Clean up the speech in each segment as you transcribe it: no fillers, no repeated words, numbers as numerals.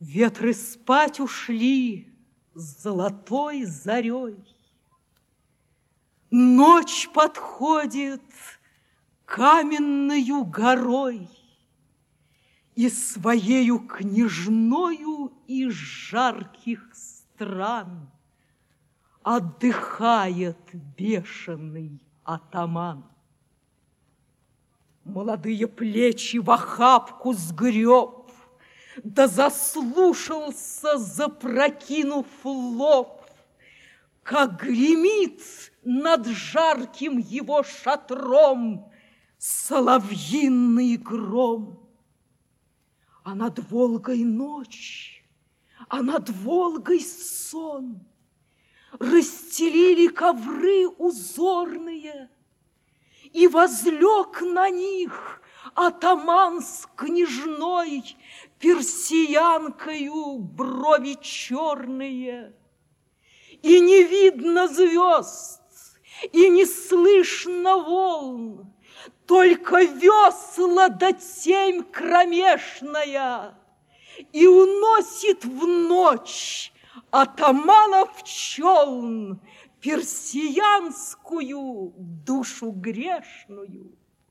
Ветры спать ушли с золотой зарей. Ночь подходит каменною горой, и своею княжною из жарких стран отдыхает бешеный атаман. Молодые плечи в охапку сгреб, да заслушался, запрокинув лоб, как гремит над жарким его шатром соловьиный гром. А над Волгой ночь, а над Волгой сон. Расстелили ковры узорные, и возлег на них атаман с княжной, персиянкою брови черные. И не видно звезд, и не слышно волн, только весла да темь кромешная, и уносит в ночь атаманов челн персиянскую душу грешную.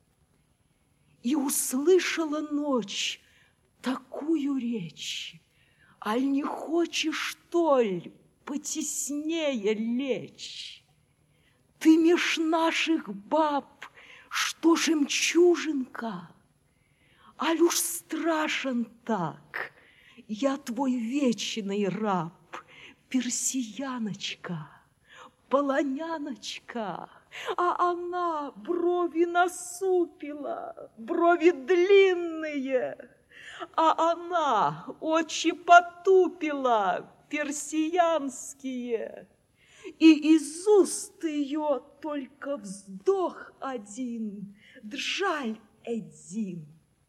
И услышала ночь такую речь: аль не хочешь, толь, потеснее лечь? Ты меж наших баб, что жемчужинка, аль уж страшен так, я твой вечный раб, персияночка, полоняночка. А она брови насупила, брови длинные, а она очи потупила, персиянские. И из уст ее только вздох один, джаль один.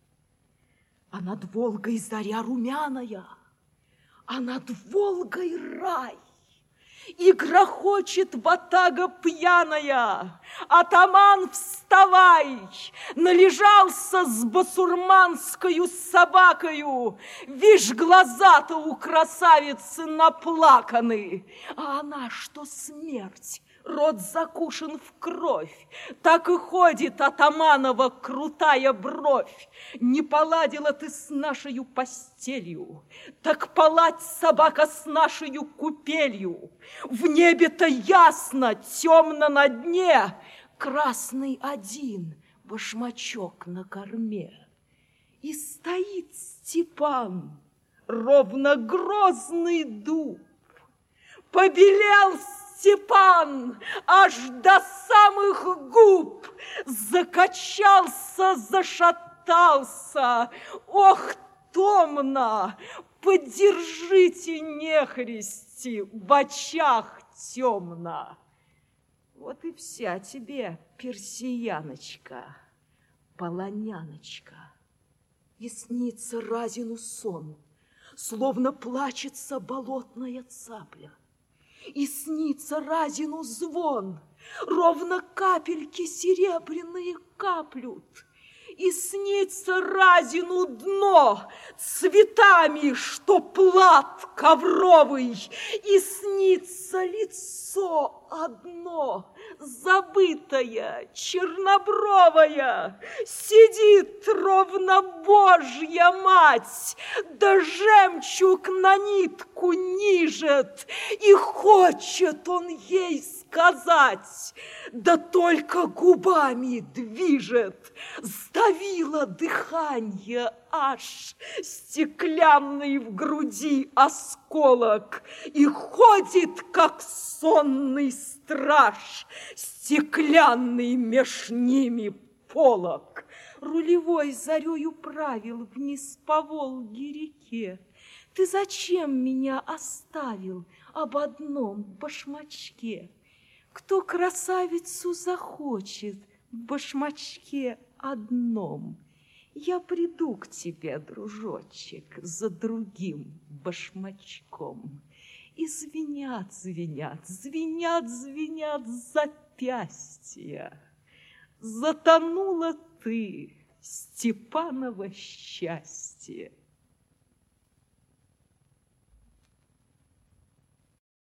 А над Волгой заря румяная, а над Волгой рай. И грохочет ватага пьяная: атаман, вставай! Належался с басурманскою собакою, вишь, глаза-то у красавицы наплаканы. А она, что смерть, рот закушен в кровь, так и ходит атаманова крутая бровь. Не поладила ты с нашею постелью, так поладь, собака, с нашею купелью. В небе-то ясно, темно на дне, красный один башмачок на корме. И стоит Степан, ровно грозный дуб. Побелел Степан аж до самых губ, закачался, зашатался. Ох, томно, поддержите нехристи, в очах темно. Вот и вся тебе, персияночка, полоняночка. И снится Разину сон, словно плачется болотная цапля. И снится Разину звон, ровно капельки серебряные каплют. И снится Разину дно цветами, что плат ковровый. И снится лицо одно, забытое, чернобровая. Сидит ровно Божья мать, да жемчуг на нитку нижет. И хочет он ей сказать, да только губами движет. Сдавило дыхание аж, стеклянный в груди осколок, и ходит, как сонный страж, стеклянный меж ними полог. Рулевой зарею правил вниз по Волге реке. Ты зачем меня оставил об одном башмачке? Кто красавицу захочет в башмачке одном? Я приду к тебе, дружочек, за другим башмачком. И звенят, звенят, звенят, звенят запястья. Затонула ты, Степаново счастье.